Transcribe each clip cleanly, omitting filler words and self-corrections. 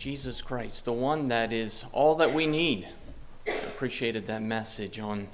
Jesus Christ, the one that is all that we need. I appreciated that message on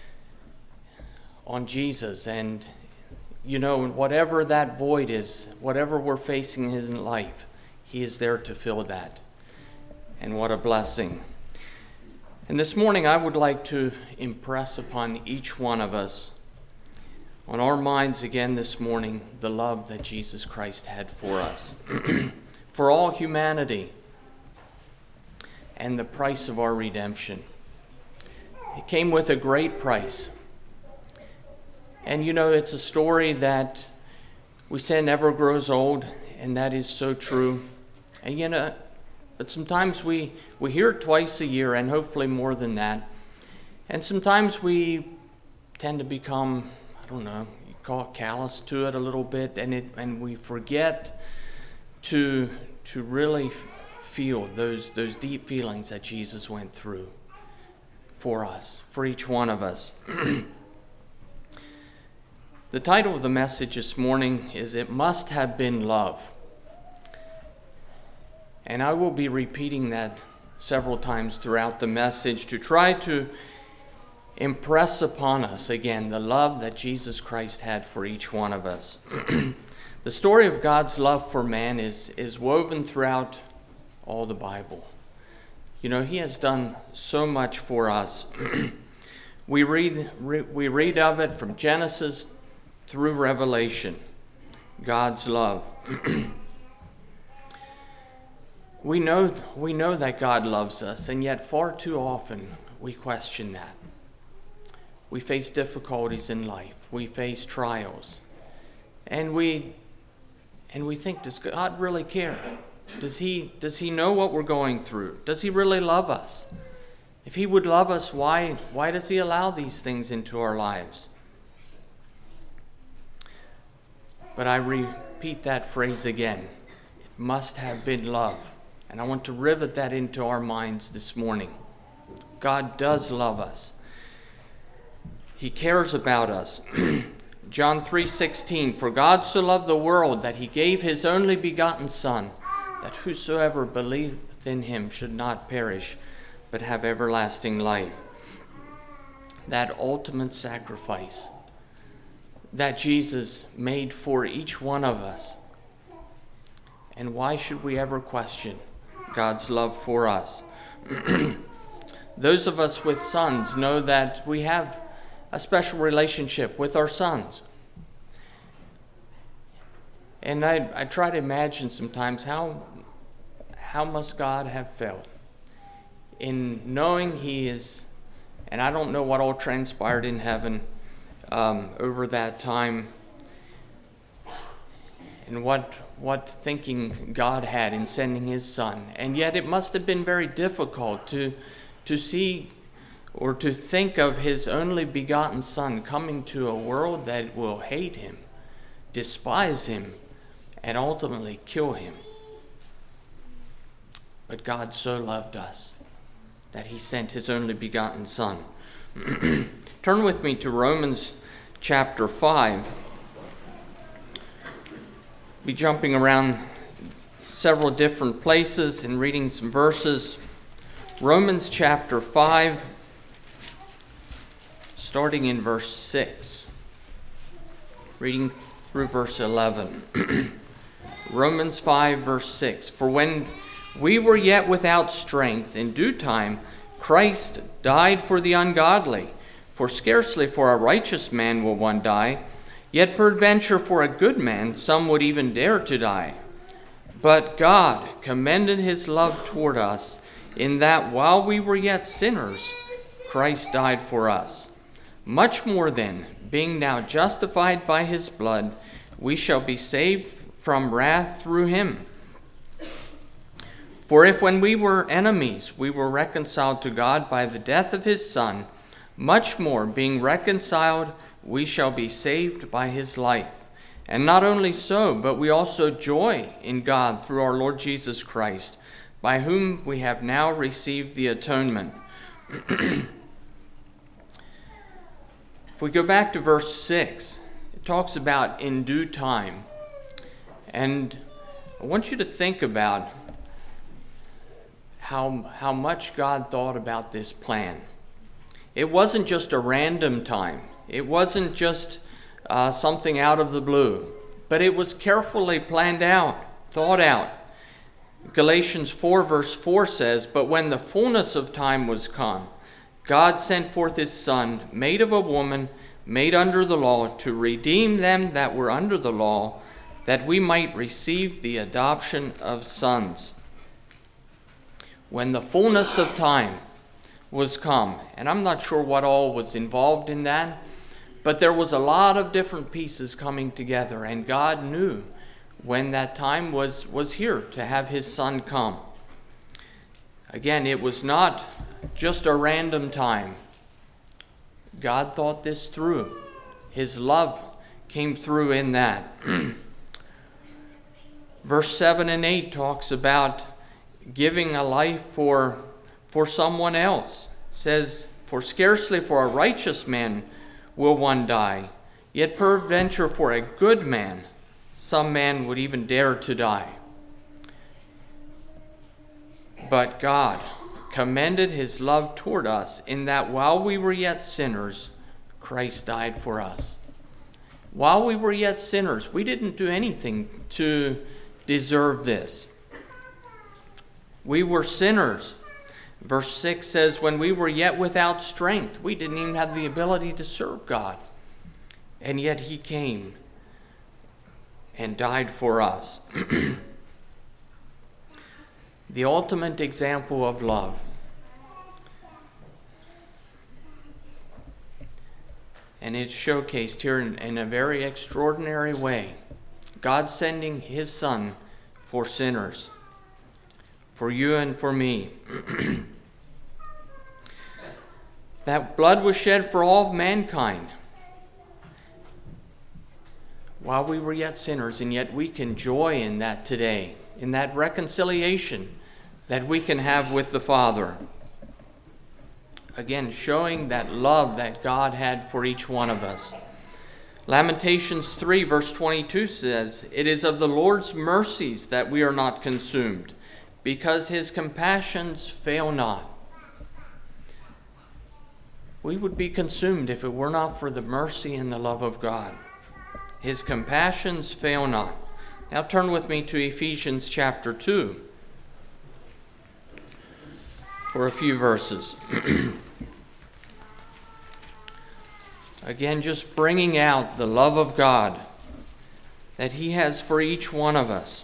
Jesus. And, whatever that void is, whatever we're facing in life, he is there to fill that. And what a blessing. And this morning I would like to impress upon each one of us, on our minds again this morning, the love that Jesus Christ had for us, for all humanity, and the price of our redemption. It came with a great price. And it's a story that we say never grows old, and that is so true. And but sometimes we hear it twice a year, and hopefully more than that. And sometimes we tend to become, you call it callous to it a little bit, and we forget to really feel those deep feelings that Jesus went through for us, for each one of us. The title of the message this morning is "It Must Have Been Love." And I will be repeating that several times throughout the message to try to impress upon us again the love that Jesus Christ had for each one of us. The story of God's love for man is woven throughout all the Bible. He has done so much for us. We read of it from Genesis through Revelation, God's love. We know that God loves us, and yet far too often we question that. We face difficulties in life. We face trials. And we think, does God really care? Does he know what we're going through? Does he really love us? If he would love us, why does he allow these things into our lives? But I repeat that phrase again. It must have been love. And I want to rivet that into our minds this morning. God does love us. He cares about us. John 3:16, "For God so loved the world that he gave his only begotten Son, that whosoever believeth in him should not perish, but have everlasting life." That ultimate sacrifice that Jesus made for each one of us. And why should we ever question God's love for us? Those of us with sons know that we have a special relationship with our sons. And I try to imagine sometimes how must God have felt in knowing he is, and I don't know what all transpired in heaven over that time, and what thinking God had in sending his Son. And yet it must have been very difficult to see or to think of his only begotten Son coming to a world that will hate him, despise him, and ultimately kill him. But God so loved us that he sent his only begotten Son. Turn with me to Romans chapter 5. Be jumping around several different places and reading some verses. Romans chapter 5, starting in verse 6, reading through verse 11. Romans 5, verse 6. "For when we were yet without strength, in due time Christ died for the ungodly. For scarcely for a righteous man will one die, yet peradventure for a good man some would even dare to die. But God commended his love toward us, in that while we were yet sinners, Christ died for us. Much more then, being now justified by his blood, we shall be saved from wrath through him. For if when we were enemies, we were reconciled to God by the death of his Son, much more, being reconciled, we shall be saved by his life. And not only so, but we also joy in God through our Lord Jesus Christ, by whom we have now received the atonement." If we go back to verse 6, it talks about in due time. And I want you to think about how much God thought about this plan. It wasn't just a random time. It wasn't just something out of the blue, but it was carefully planned out, thought out. Galatians 4 verse 4 says, "But when the fullness of time was come, God sent forth his Son, made of a woman, made under the law, to redeem them that were under the law, that we might receive the adoption of sons." When the fullness of time was come, and I'm not sure what all was involved in that, but there was a lot of different pieces coming together, and God knew when that time was here to have his Son come. Again, it was not just a random time. God thought this through. His love came through in that. Verse 7 and 8 talks about giving a life for someone else. It says, "For scarcely for a righteous man will one die, yet peradventure for a good man some man would even dare to die. But God commended his love toward us in that while we were yet sinners, Christ died for us." While we were yet sinners, we didn't do anything to deserve this. We were sinners. Verse 6 says, "When we were yet without strength," we didn't even have the ability to serve God. And yet he came and died for us. The ultimate example of love. And it's showcased here in a very extraordinary way. God sending his Son for sinners, for you and for me. That blood was shed for all of mankind while we were yet sinners, and yet we can joy in that today, in that reconciliation that we can have with the Father. Again, showing that love that God had for each one of us. Lamentations 3 verse 22 says, "It is of the Lord's mercies that we are not consumed, because his compassions fail not." We would be consumed if it were not for the mercy and the love of God. His compassions fail not. Now turn with me to Ephesians chapter 2 for a few verses. Again, just bringing out the love of God that he has for each one of us.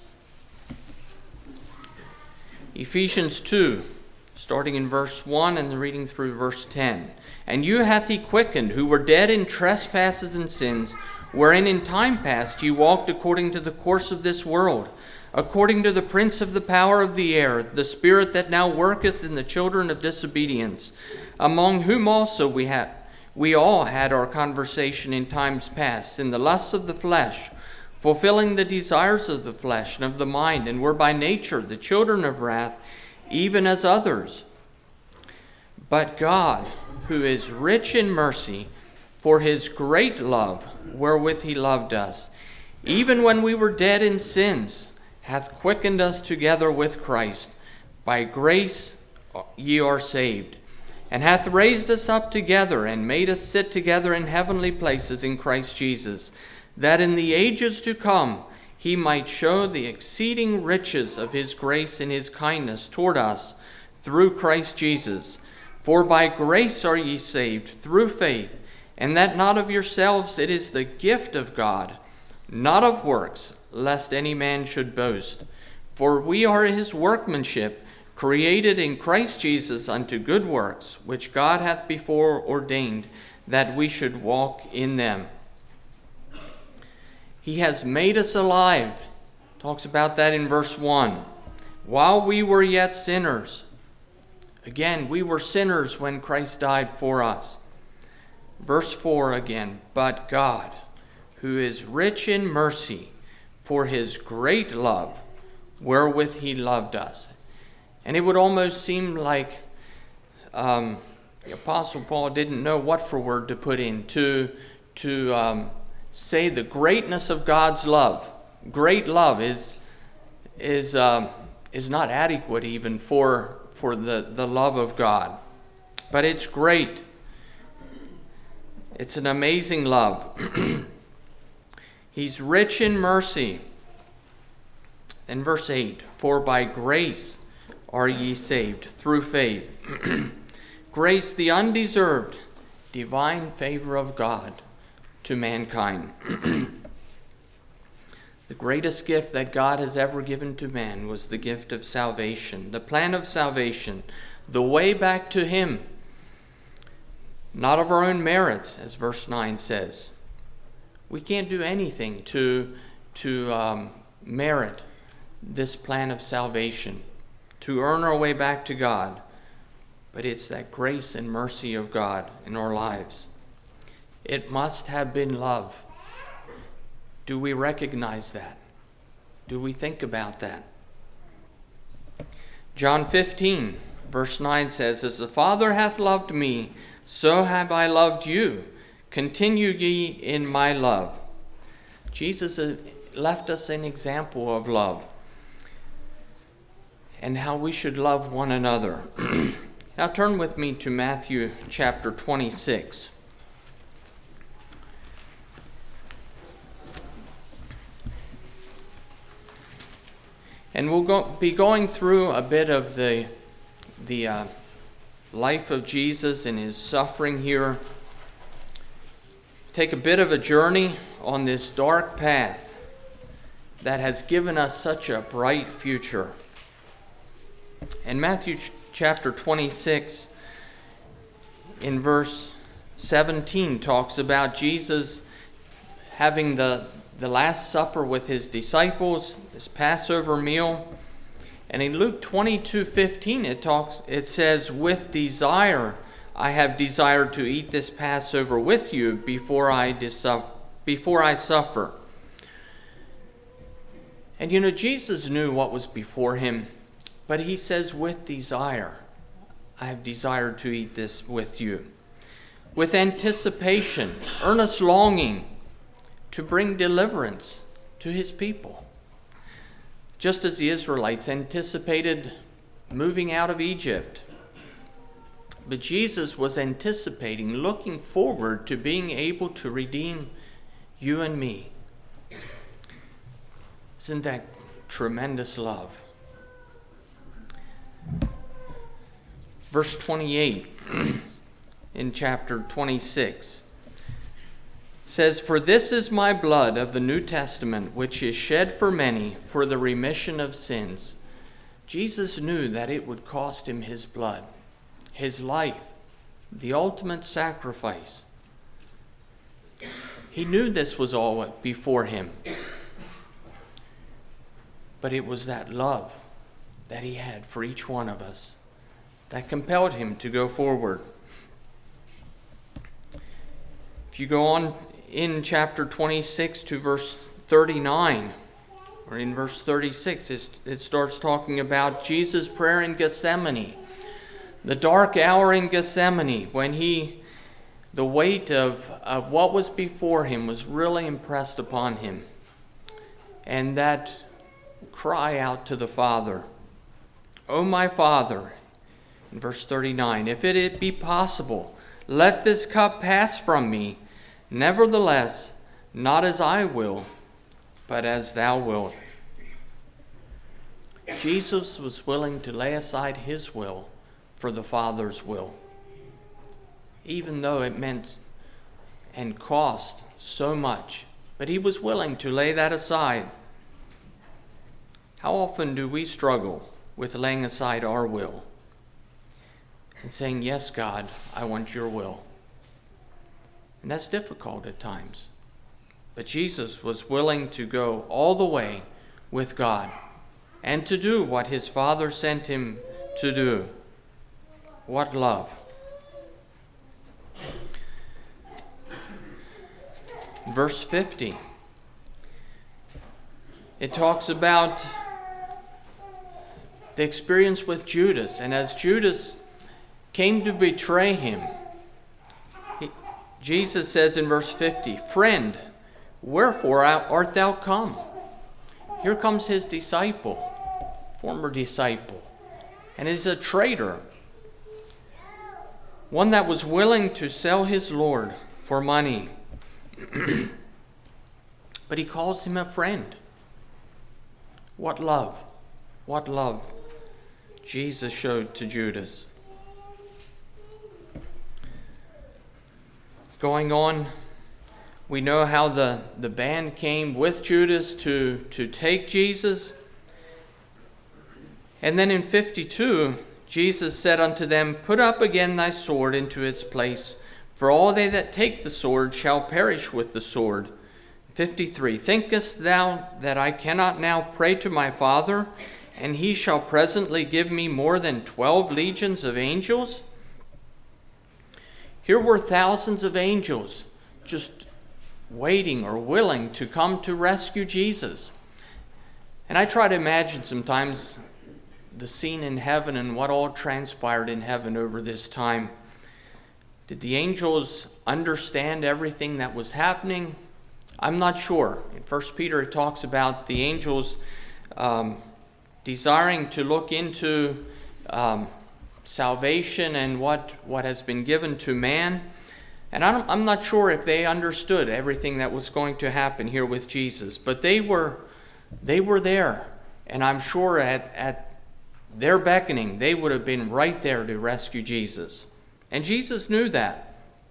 Ephesians 2, starting in verse 1 and reading through verse 10. "And you hath he quickened, who were dead in trespasses and sins, wherein in time past ye walked according to the course of this world, according to the prince of the power of the air, the spirit that now worketh in the children of disobedience, among whom also we all had our conversation in times past, in the lusts of the flesh, fulfilling the desires of the flesh and of the mind, and were by nature the children of wrath, even as others. But God, who is rich in mercy, for his great love wherewith he loved us, even when we were dead in sins, hath quickened us together with Christ. By grace ye are saved, and hath raised us up together, and made us sit together in heavenly places in Christ Jesus, that in the ages to come he might show the exceeding riches of his grace and his kindness toward us through Christ Jesus. For by grace are ye saved through faith, and that not of yourselves, it is the gift of God, not of works, lest any man should boast. For we are his workmanship, created in Christ Jesus unto good works, which God hath before ordained that we should walk in them." He has made us alive. Talks about that in verse 1. While we were yet sinners. Again, we were sinners when Christ died for us. Verse 4 again. "But God, who is rich in mercy, for his great love, wherewith he loved us." And it would almost seem like the Apostle Paul didn't know what for word to put in to say the greatness of God's love. Great love is is not adequate even for the love of God. But it's great. It's an amazing love. He's rich in mercy. In verse 8, for by grace are ye saved through faith. Grace, the undeserved, divine favor of God to mankind. The greatest gift that God has ever given to man was the gift of salvation, the plan of salvation, the way back to Him. Not of our own merits, as verse 9 says. We can't do anything to merit this plan of salvation, to earn our way back to God. But it's that grace and mercy of God in our lives. It must have been love. Do we recognize that? Do we think about that? John 15, verse 9 says, as the Father hath loved me, so have I loved you. Continue ye in my love. Jesus left us an example of love and how we should love one another. Now turn with me to Matthew chapter 26. And we'll be going through a bit of the life of Jesus and his suffering here. Take a bit of a journey on this dark path that has given us such a bright future. In Matthew chapter 26, in verse 17, talks about Jesus having the Last Supper with his disciples, this Passover meal. And in Luke 22:15, it says, with desire I have desired to eat this Passover with you before I suffer. And Jesus knew what was before him, but he says, with desire I have desired to eat this with you. With anticipation, earnest longing to bring deliverance to his people. Just as the Israelites anticipated moving out of Egypt. But Jesus was anticipating, looking forward to being able to redeem you and me. Isn't that tremendous love? Verse 28 in chapter 26 says, for this is my blood of the New Testament, which is shed for many for the remission of sins. Jesus knew that it would cost him his blood, his life, the ultimate sacrifice. He knew this was all before him. But it was that love that he had for each one of us that compelled him to go forward. If you go on in chapter 26 to verse 39, or in verse 36, it starts talking about Jesus' prayer in Gethsemane. The dark hour in Gethsemane, when the weight of what was before him was really impressed upon him. And that cry out to the Father, O my Father, in verse 39, if it be possible, let this cup pass from me. Nevertheless, not as I will, but as thou wilt. Jesus was willing to lay aside his will for the Father's will, even though it meant and cost so much. But he was willing to lay that aside. How often do we struggle with laying aside our will and saying, yes, God, I want your will? And that's difficult at times. But Jesus was willing to go all the way with God and to do what his Father sent him to do. What love. Verse 50. It talks about the experience with Judas. And as Judas came to betray him, Jesus says in verse 50, friend, wherefore art thou come? Here comes his disciple, former disciple, and is a traitor. One that was willing to sell his Lord for money. But he calls him a friend. What love Jesus showed to Judas. Going on, we know how the band came with Judas to take Jesus. And then in 52, Jesus said unto them, Put up again thy sword into its place, for all they that take the sword shall perish with the sword. 53, Thinkest thou that I cannot now pray to my Father, and he shall presently give me more than 12 legions of angels? Here were thousands of angels just waiting or willing to come to rescue Jesus. And I try to imagine sometimes the scene in heaven and what all transpired in heaven over this time. Did the angels understand everything that was happening? I'm not sure. In 1 Peter it talks about the angels desiring to look into salvation and what has been given to man. And I'm not sure if they understood everything that was going to happen here with Jesus. But they were there. And I'm sure at their beckoning, they would have been right there to rescue Jesus. And Jesus knew that.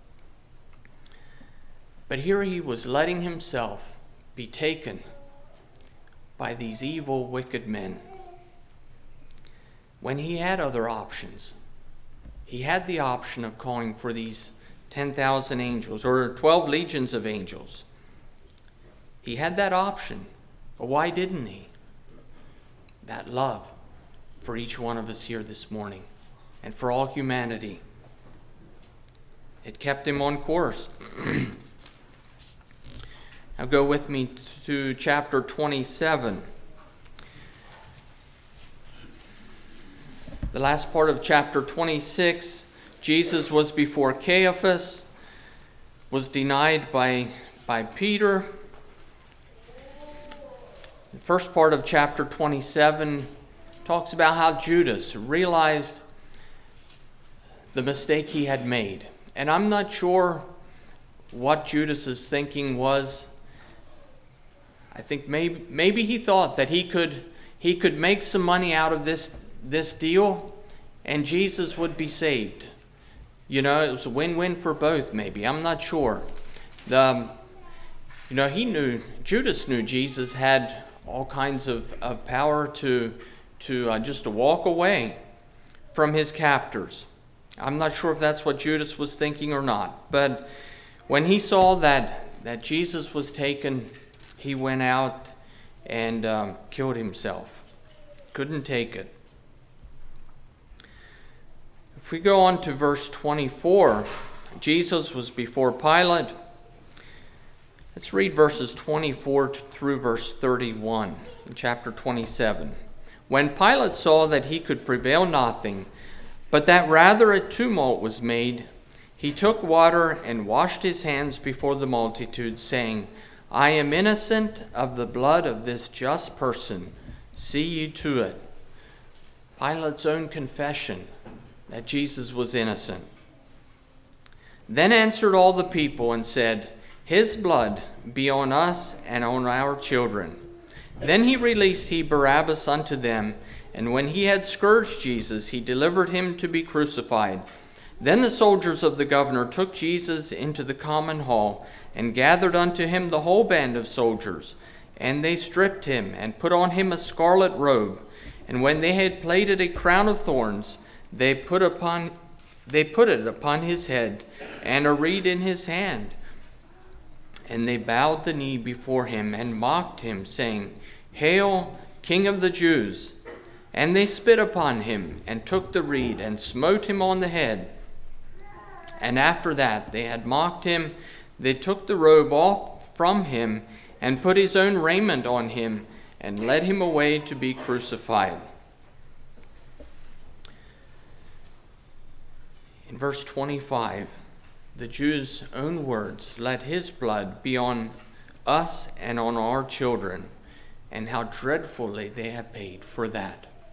But here he was letting himself be taken by these evil, wicked men, when he had other options. He had the option of calling for these 10,000 angels or 12 legions of angels. He had that option, but why didn't he? That love for each one of us here this morning and for all humanity. It kept him on course. Now go with me to chapter 27. The last part of chapter 26, Jesus was before Caiaphas, was denied by Peter. The first part of chapter 27 talks about how Judas realized the mistake he had made. And I'm not sure what Judas's thinking was. I think maybe he thought that he could make some money out of this deal and Jesus would be saved. You know, it was a win-win for both maybe. I'm not sure. Judas knew Jesus had all kinds of power to just to walk away from his captors. I'm not sure if that's what Judas was thinking or not. But when he saw that Jesus was taken, he went out and killed himself. Couldn't take it. If we go on to verse 24, Jesus was before Pilate. Let's read verses 24 through verse 31 in chapter 27. When Pilate saw that he could prevail nothing, but that rather a tumult was made, he took water and washed his hands before the multitude, saying, I am innocent of the blood of this just person. See ye to it. Pilate's own confession that Jesus was innocent. Then answered all the people and said, His blood be on us and on our children. Then he released Barabbas unto them, and when he had scourged Jesus, he delivered him to be crucified. Then the soldiers of the governor took Jesus into the common hall, and gathered unto him the whole band of soldiers. And they stripped him, and put on him a scarlet robe. And when they had plaited a crown of thorns, they put it upon his head, and a reed in his hand. And they bowed the knee before him, and mocked him, saying, Hail, King of the Jews! And they spit upon him, and took the reed, and smote him on the head. And after that they had mocked him, they took the robe off from him, and put his own raiment on him, and led him away to be crucified. In verse 25, the Jews' own words, let his blood be on us and on our children, and how dreadfully they have paid for that.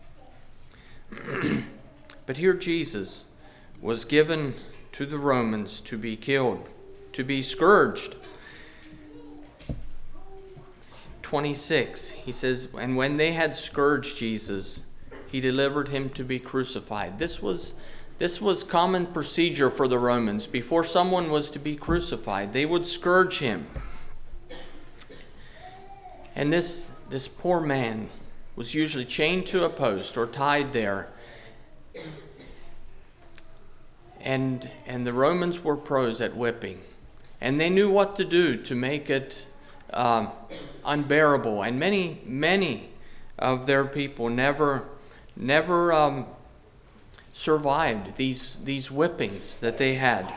But here Jesus was given to the Romans to be killed, to be scourged. 26, he says, and when they had scourged Jesus, he delivered him to be crucified. This was common procedure for the Romans. Before someone was to be crucified, they would scourge him. And this poor man was usually chained to a post or tied there. And the Romans were pros at whipping. And they knew what to do to make it unbearable. And many of their people never survived these whippings that they had.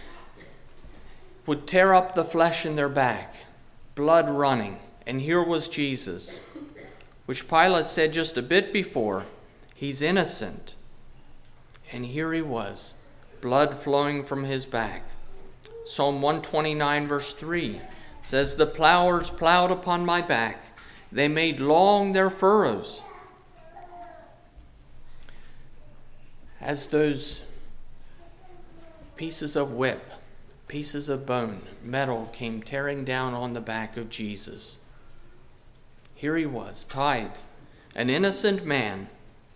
Would tear up the flesh in their back, blood running. And here was Jesus, which Pilate said just a bit before, he's innocent. And here he was, blood flowing from his back. Psalm 129 verse 3 says, the plowers plowed upon my back. They made long their furrows. As those pieces of whip, pieces of bone, metal came tearing down on the back of Jesus, here he was, tied, an innocent man.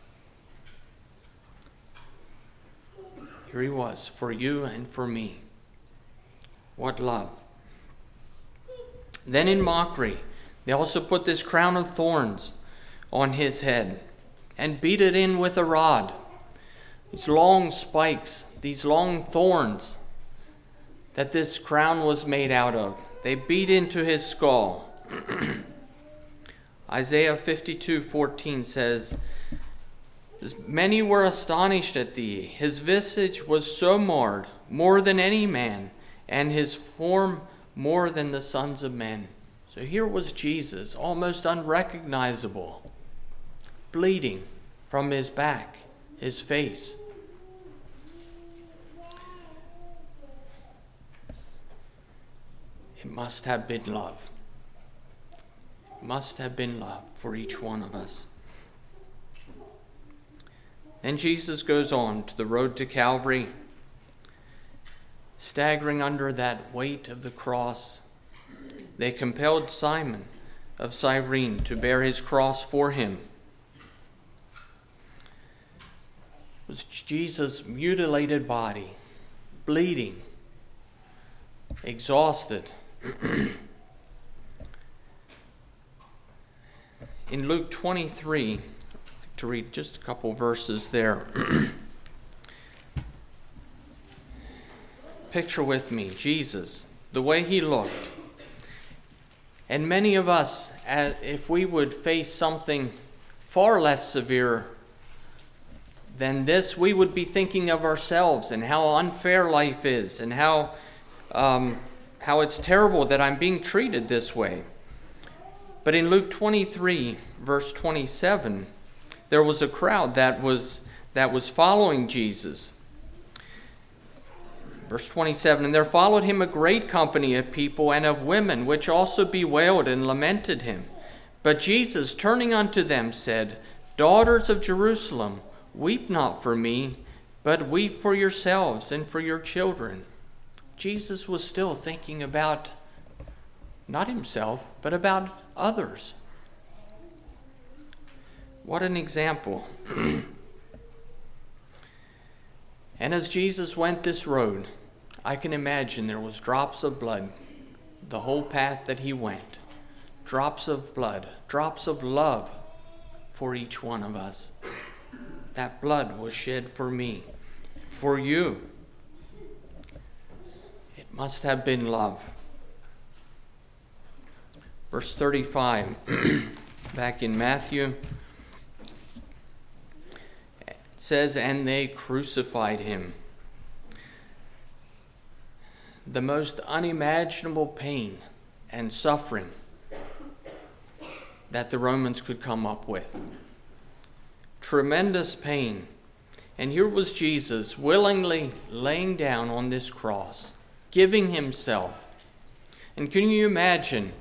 Here he was, for you and for me. What love. Then in mockery, they also put this crown of thorns on his head and beat it in with a rod. These long spikes, these long thorns that this crown was made out of, they beat into his skull. Isaiah 52:14 says, many were astonished at thee. His visage was so marred, more than any man, and his form more than the sons of men. So here was Jesus, almost unrecognizable, bleeding from his back, his face. It must have been love. It must have been love for each one of us. Then Jesus goes on to the road to Calvary, staggering under that weight of the cross. They compelled Simon of Cyrene to bear his cross for him. It was Jesus' mutilated body, bleeding, exhausted. In Luke 23, to read just a couple verses there. Picture with me Jesus, the way he looked. And many of us, if we would face something far less severe than this, we would be thinking of ourselves and how unfair life is and how it's terrible that I'm being treated this way. But in Luke 23, verse 27, there was a crowd that was following Jesus. Verse 27, and there followed him a great company of people and of women, which also bewailed and lamented him. But Jesus, turning unto them, said, daughters of Jerusalem, weep not for me, but weep for yourselves and for your children. Jesus was still thinking about not himself, but about others. What an example. And as Jesus went this road, I can imagine there was drops of blood the whole path that he went. Drops of blood, drops of love for each one of us. That blood was shed for me, for you. It must have been love. Verse 35, back in Matthew, it says, and they crucified him. The most unimaginable pain and suffering that the Romans could come up with. Tremendous pain. And here was Jesus willingly laying down on this cross, giving himself. And can you imagine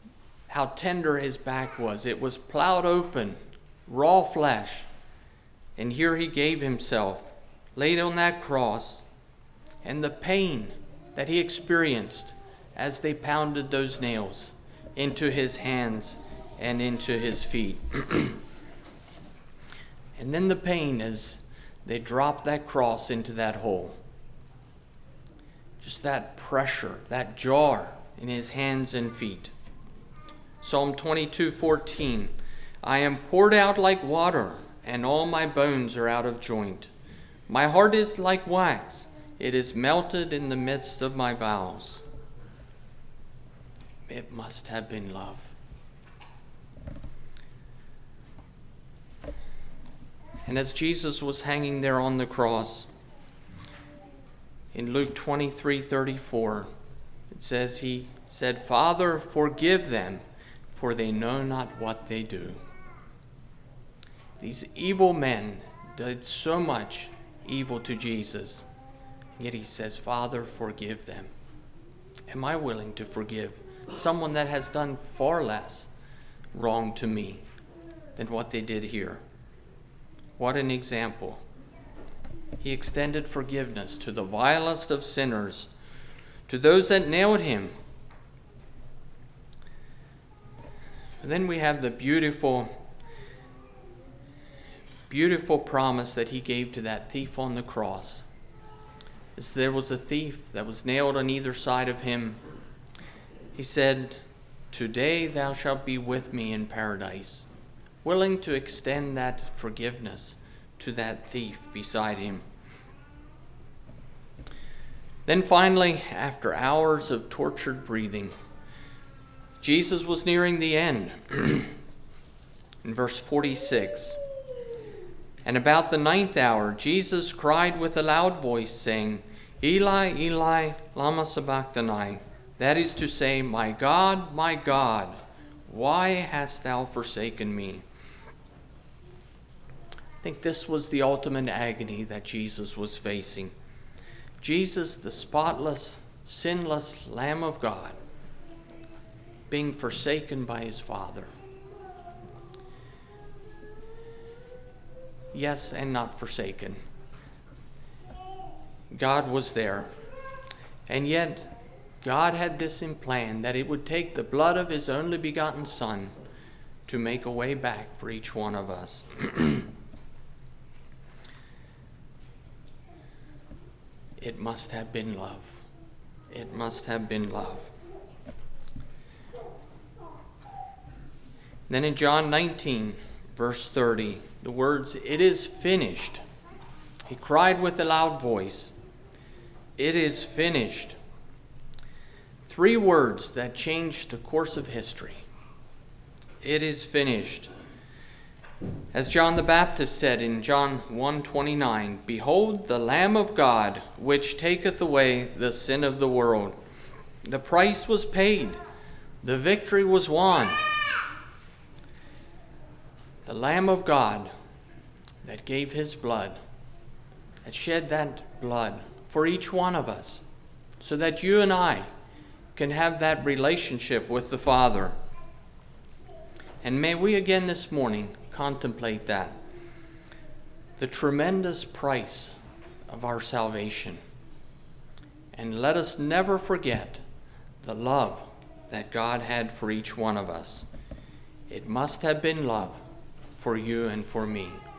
how tender his back was? It was plowed open, raw flesh. And here he gave himself, laid on that cross, and the pain that he experienced as they pounded those nails into his hands and into his feet. And then the pain as they dropped that cross into that hole. Just that pressure, that jar in his hands and feet. Psalm 22:14, I am poured out like water, and all my bones are out of joint. My heart is like wax, it is melted in the midst of my bowels. It must have been love. And as Jesus was hanging there on the cross, in Luke 23:34, it says, he said, Father, forgive them, for they know not what they do. These evil men did so much evil to Jesus, yet he says, Father, forgive them. Am I willing to forgive someone that has done far less wrong to me than what they did here? What an example. He extended forgiveness to the vilest of sinners, to those that nailed him. And then we have the beautiful promise that he gave to that thief on the cross. As there was a thief that was nailed on either side of him, he said, today thou shalt be with me in paradise, willing to extend that forgiveness to that thief beside him. Then finally, after hours of tortured breathing, Jesus was nearing the end. In verse 46, and about the 9th hour, Jesus cried with a loud voice, saying, Eli, Eli, lama sabachthani. That is to say, my God, why hast thou forsaken me? I think this was the ultimate agony that Jesus was facing. Jesus, the spotless, sinless Lamb of God, being forsaken by his Father. Yes, and not forsaken. God was there. And yet, God had this in plan, that it would take the blood of his only begotten Son to make a way back for each one of us. It must have been love. It must have been love. Then in John 19, verse 30, the words, it is finished. He cried with a loud voice, it is finished. 3 words that changed the course of history. It is finished. As John the Baptist said in John 1:29, behold the Lamb of God, which taketh away the sin of the world. The price was paid. The victory was won. The Lamb of God that gave his blood, that shed that blood for each one of us, so that you and I can have that relationship with the Father. And may we again this morning contemplate that. The tremendous price of our salvation. And let us never forget the love that God had for each one of us. It must have been love for you and for me.